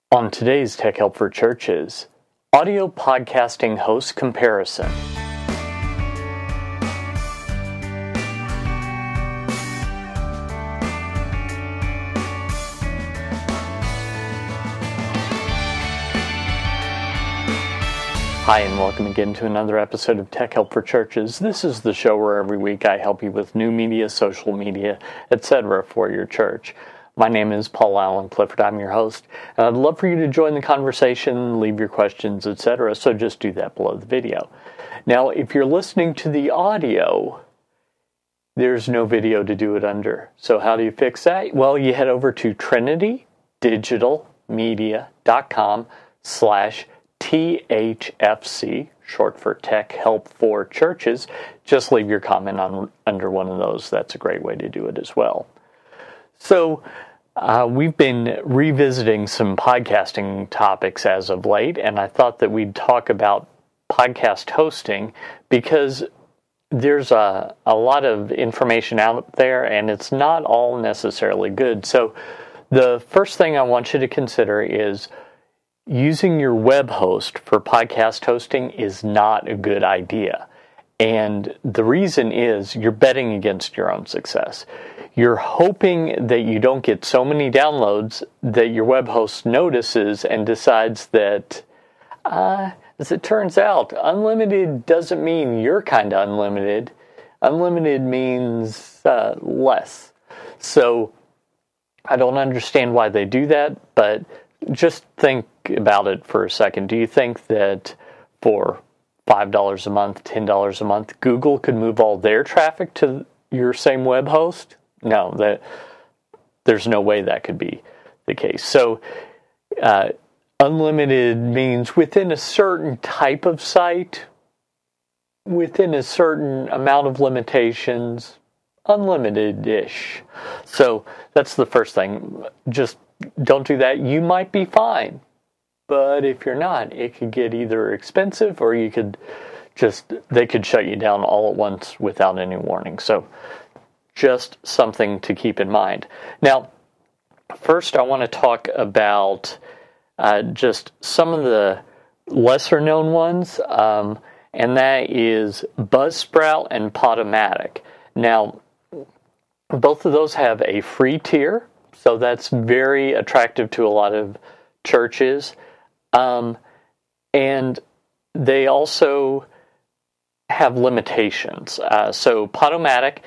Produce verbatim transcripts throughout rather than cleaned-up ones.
On today's Tech Help for Churches, audio podcasting host comparison. Hi, and welcome again to another episode of Tech Help for Churches. This is the show where every week I help you with new media, social media, et cetera for your church. My name is Paul Allen Clifford. I'm your host, and I'd love for you to join the conversation, leave your questions, et cetera. So just do that below the video. Now, if you're listening to the audio, there's no video to do it under. So how do you fix that? Well, you head over to trinitydigitalmedia.com slash T H F C, short for Tech Help for Churches. Just leave your comment on under one of those. That's a great way to do it as well. So uh, we've been revisiting some podcasting topics as of late, and I thought that we'd talk about podcast hosting because there's a, a lot of information out there, and it's not all necessarily good. So the first thing I want you to consider is using your web host for podcast hosting is not a good idea. And the reason is you're betting against your own success. You're hoping that you don't get so many downloads that your web host notices and decides that, uh, as it turns out, unlimited doesn't mean you're kind of unlimited. Unlimited means uh, less. So I don't understand why they do that, but just think about it for a second. Do you think that for five dollars a month, ten dollars a month, Google could move all their traffic to your same web host? No, that there's no way that could be the case. So uh, unlimited means within a certain type of site, within a certain amount of limitations, unlimited-ish. So that's the first thing. Just don't do that. You might be fine. But if you're not, it could get either expensive or you could just, they could shut you down all at once without any warning. So just something to keep in mind. Now, first I want to talk about uh, just some of the lesser known ones, um, and that is Buzzsprout and Podomatic. Now, both of those have a free tier, so that's very attractive to a lot of churches. Um, and they also have limitations. Uh, so Podomatic,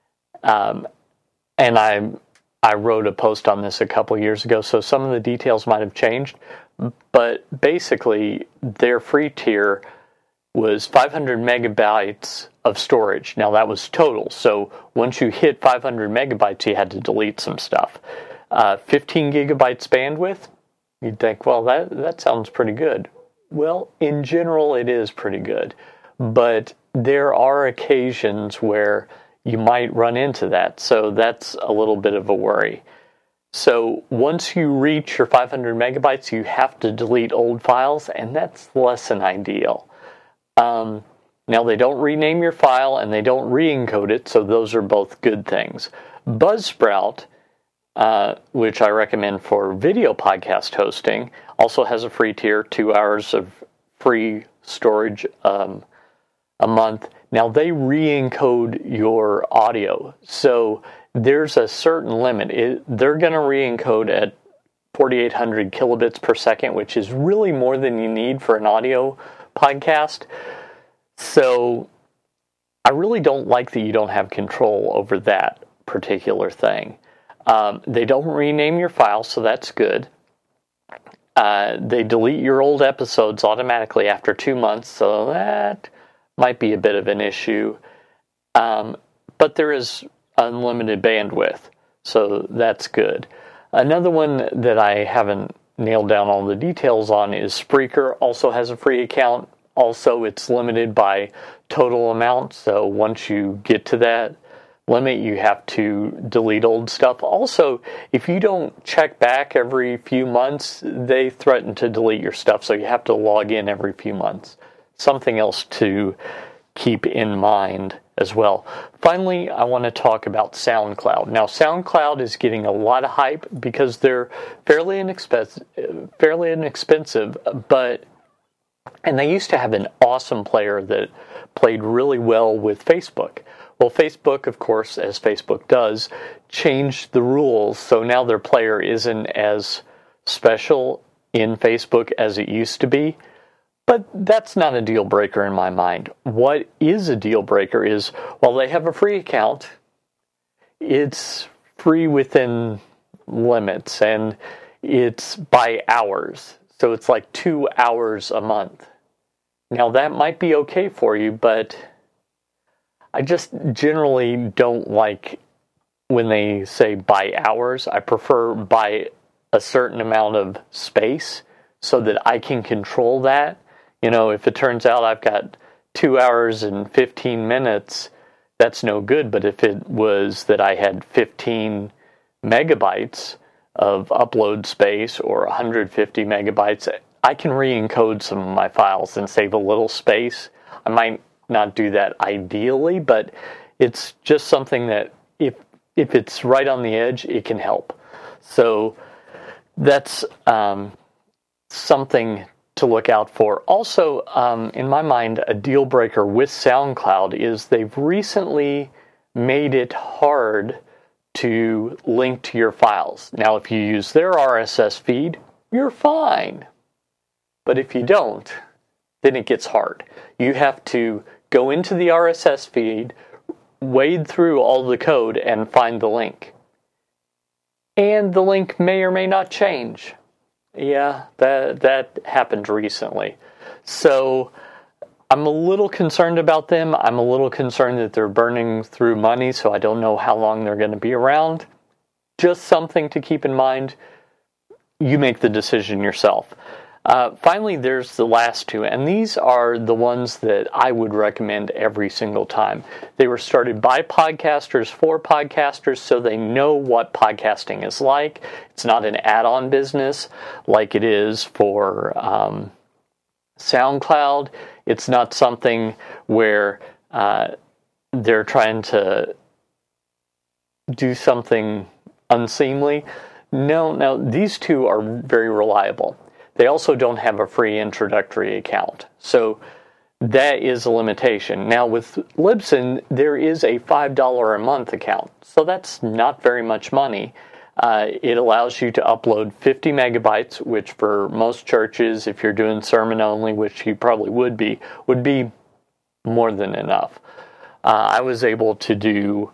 um, and I I wrote a post on this a couple years ago, so some of the details might have changed, but basically their free tier was five hundred megabytes of storage. Now that was total, so once you hit five hundred megabytes, you had to delete some stuff. Uh, fifteen gigabytes bandwidth. You'd think, well, that, that sounds pretty good. Well, in general, it is pretty good. But there are occasions where you might run into that. So that's a little bit of a worry. So once you reach your five hundred megabytes, you have to delete old files, and that's less than ideal. Um, now, they don't rename your file, and they don't re-encode it, so those are both good things. Buzzsprout, Uh, which I recommend for video podcast hosting, also has a free tier, two hours of free storage um, a month. Now, they re-encode your audio, so there's a certain limit. It, they're going to re-encode at forty-eight hundred kilobits per second, which is really more than you need for an audio podcast. So I really don't like that you don't have control over that particular thing. Um, they don't rename your file, so that's good. Uh, they delete your old episodes automatically after two months, so that might be a bit of an issue. Um, but there is unlimited bandwidth, so that's good. Another one that I haven't nailed down all the details on is Spreaker. Also has a free account. Also, it's limited by total amount, so once you get to that limit, you have to delete old stuff. Also, if you don't check back every few months, they threaten to delete your stuff, so you have to log in every few months. Something else to keep in mind as well. Finally, I want to talk about SoundCloud. Now, SoundCloud is getting a lot of hype because they're fairly inexpensive, fairly inexpensive, but and they used to have an awesome player that played really well with Facebook. Well, Facebook, of course, as Facebook does, changed the rules, so now their player isn't as special in Facebook as it used to be. But that's not a deal breaker in my mind. What is a deal breaker is, while they have a free account, it's free within limits, and it's by hours. So it's like two hours a month. Now that might be okay for you, but I just generally don't like when they say by hours. I prefer by a certain amount of space so that I can control that. You know, if it turns out I've got two hours and fifteen minutes, that's no good. But if it was that I had fifteen megabytes of upload space or one hundred fifty megabytes, I can re-encode some of my files and save a little space. I might not do that ideally, but it's just something that if if it's right on the edge, it can help. So that's um, something to look out for. Also, um, in my mind, a deal breaker with SoundCloud is they've recently made it hard to link to your files. Now, if you use their R S S feed, you're fine. But if you don't, then it gets hard. You have to go into the R S S feed, wade through all the code, and find the link. And the link may or may not change. Yeah, that that happened recently. So I'm a little concerned about them. I'm a little concerned that they're burning through money, so I don't know how long they're going to be around. Just something to keep in mind. You make the decision yourself. Uh, finally, there's the last two, and these are the ones that I would recommend every single time. They were started by podcasters for podcasters, so they know what podcasting is like. It's not an add-on business like it is for um, SoundCloud. It's not something where uh, they're trying to do something unseemly. No, no, these two are very reliable. They also don't have a free introductory account. So that is a limitation. Now with Libsyn, there is a five dollars a month account. So that's not very much money. Uh, it allows you to upload fifty megabytes, which for most churches, if you're doing sermon only, which you probably would be, would be more than enough. Uh, I was able to do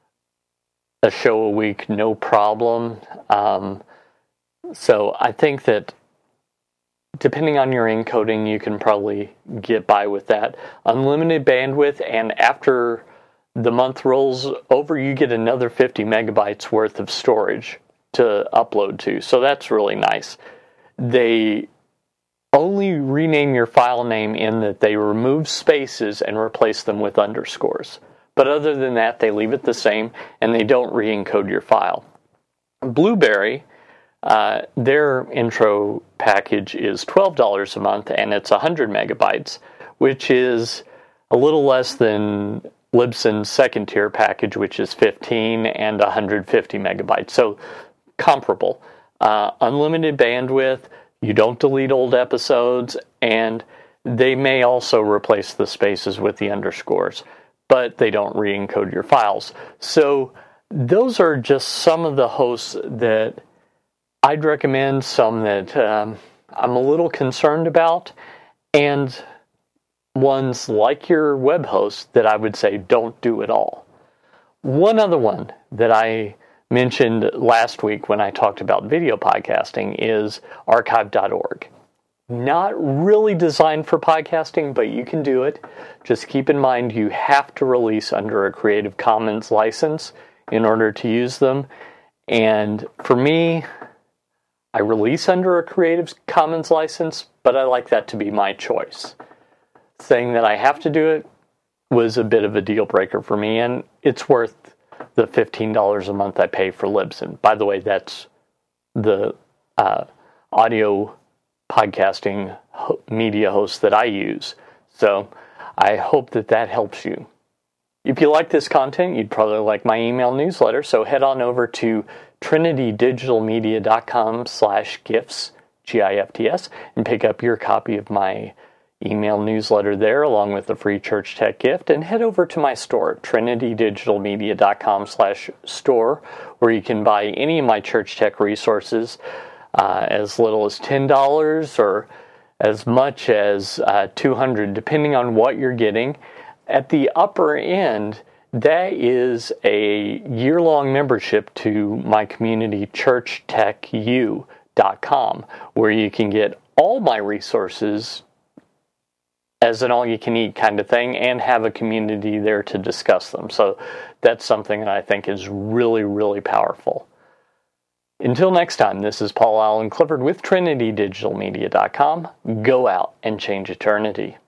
a show a week, no problem. Um, so I think that depending on your encoding, you can probably get by with that. Unlimited bandwidth, and after the month rolls over, you get another fifty megabytes worth of storage to upload to. So that's really nice. They only rename your file name in that they remove spaces and replace them with underscores. But other than that, they leave it the same, and they don't re-encode your file. Blueberry, Uh, their intro package is twelve dollars a month, and it's one hundred megabytes, which is a little less than Libsyn's second tier package, which is fifteen and one hundred fifty megabytes. So comparable. Uh, unlimited bandwidth, you don't delete old episodes, and they may also replace the spaces with the underscores, but they don't re-encode your files. So those are just some of the hosts that I'd recommend, some that um, I'm a little concerned about, and ones like your web host that I would say don't do at all. One other one that I mentioned last week when I talked about video podcasting is archive dot org. Not really designed for podcasting, but you can do it. Just keep in mind you have to release under a Creative Commons license in order to use them. And for me, I release under a Creative Commons license, but I like that to be my choice. Saying that I have to do it was a bit of a deal breaker for me, and it's worth the fifteen dollars a month I pay for Libsyn. By the way, that's the uh, audio podcasting media host that I use. So I hope that that helps you. If you like this content, you'd probably like my email newsletter, so head on over to trinitydigitalmedia.com slash gifts, G I F T S, and pick up your copy of my email newsletter there, along with the free Church Tech gift, and head over to my store, trinitydigitalmedia.com slash store, where you can buy any of my Church Tech resources uh, as little as ten dollars or as much as uh, two hundred dollars, depending on what you're getting. At the upper end, that is a year-long membership to my community, church tech u dot com, where you can get all my resources as an all-you-can-eat kind of thing and have a community there to discuss them. So that's something that I think is really, really powerful. Until next time, this is Paul Allen Clifford with Trinity Digital Media dot com. Go out and change eternity.